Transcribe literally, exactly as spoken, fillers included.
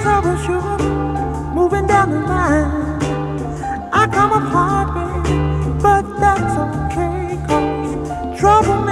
troubleshooter, moving down the line. I come up hard, baby, but that's okay, cause trouble